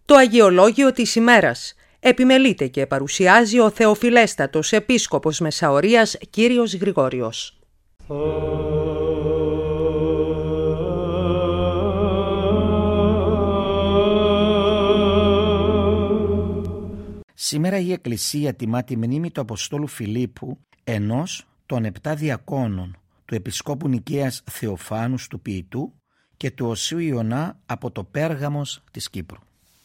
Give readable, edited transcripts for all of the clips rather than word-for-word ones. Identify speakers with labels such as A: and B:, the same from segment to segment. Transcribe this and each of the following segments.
A: Το Αγιολόγιο της ημέρας επιμελείται και παρουσιάζει ο Θεοφιλέστατος Επίσκοπος Μεσαωρίας Κύριος Γρηγόριος.
B: Σήμερα η Εκκλησία τιμά τη μνήμη του Αποστόλου Φιλίππου, ενός των 7 διακόνων, του Επισκόπου Νικαίας Θεοφάνους του Ποιητού και του Οσίου Ιωνά από το Πέργαμος της Κύπρου.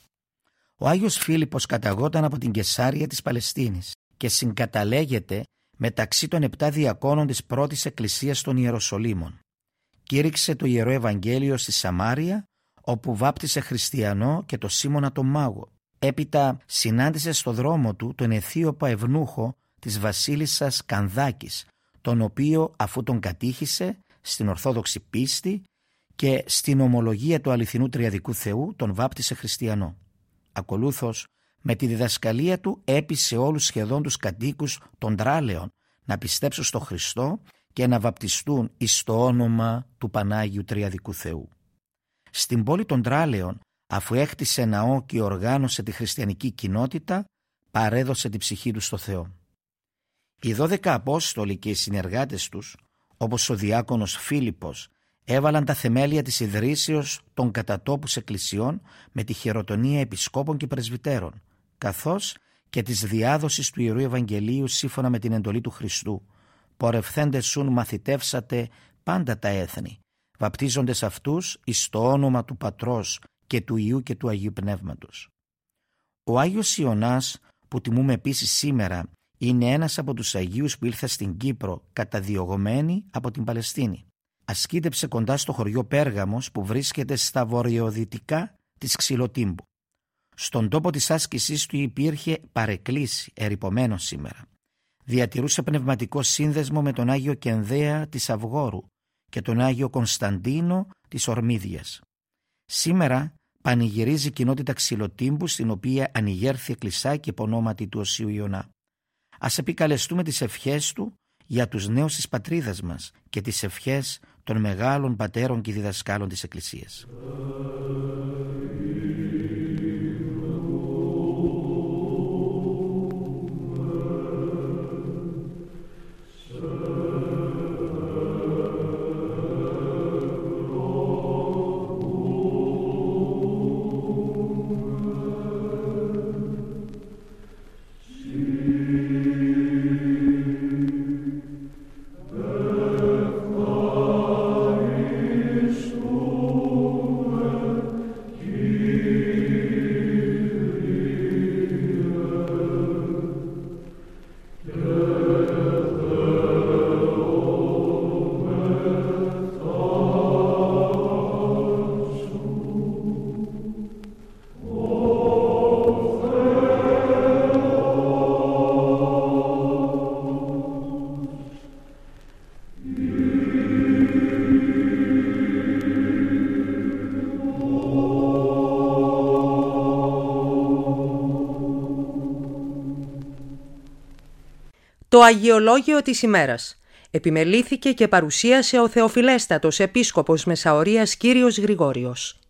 B: Ο Άγιος Φίλιππος καταγόταν από την Κεσάρια της Παλαιστίνης και συγκαταλέγεται μεταξύ των 7 διακόνων της πρώτης Εκκλησίας των Ιεροσολύμων. Κήρυξε το Ιερό Ευαγγέλιο στη Σαμάρια, όπου βάπτισε χριστιανό και το Σίμωνα τον Μάγο. Έπειτα συνάντησε στο δρόμο του τον Αιθίωπα Ευνούχο της βασίλισσας Κανδάκης, τον οποίο αφού τον κατήχησε στην Ορθόδοξη πίστη και στην ομολογία του αληθινού Τριαδικού Θεού, τον βάπτισε χριστιανό. Ακολούθως, με τη διδασκαλία του έπεισε όλους σχεδόν τους κατοίκους των Τράλεων να πιστέψουν στο Χριστό και να βαπτιστούν εις το όνομα του Πανάγιου Τριαδικού Θεού. Στην πόλη των Τράλεων, αφού έκτισε ναό και οργάνωσε τη χριστιανική κοινότητα, παρέδωσε τη ψυχή του στο Θεό. Οι 12 Απόστολοι και οι συνεργάτες τους, όπως ο διάκονος Φίλιππος, έβαλαν τα θεμέλια της ιδρύσεως των κατατόπους εκκλησιών με τη χειροτονία επισκόπων και πρεσβυτέρων, καθώς και της διάδοσης του Ιερού Ευαγγελίου σύμφωνα με την εντολή του Χριστού. «Πορευθέντες σουν μαθητεύσατε πάντα τα έθνη, βαπτίζοντες αυτούς εις το όνομα του Πατρός και του Υιού και του Αγίου Πνεύματος». Ο Άγιος Ιωνάς, που τιμούμε επίσης σήμερα, είναι ένας από τους Αγίους που ήλθε στην Κύπρο καταδιωγωμένοι από την Παλαιστίνη. Ασκήτεψε κοντά στο χωριό Πέργαμος που βρίσκεται στα βορειοδυτικά της Ξυλοτύμπου. Στον τόπο της άσκησής του υπήρχε παρεκκλήση, ερειπωμένο σήμερα. Διατηρούσε πνευματικό σύνδεσμο με τον Άγιο Κενδέα της Αυγόρου και τον Άγιο Κωνσταντίνο της Ορμίδιας. Σήμερα πανηγυρίζει η κοινότητα Ξυλοτύμπου, στην οποία ανηγέρθη εκκλησάκι επ' ονόματι του Οσίου Ιωνά. Ας επικαλεστούμε τις ευχές του για τους νέους της πατρίδας μας και τις ευχές των μεγάλων πατέρων και διδασκάλων της Εκκλησίας.
A: Το Αγιολόγιο της ημέρας επιμελήθηκε και παρουσίασε ο Θεοφιλέστατος Επίσκοπος Μεσαωρίας Κύριος Γρηγόριος.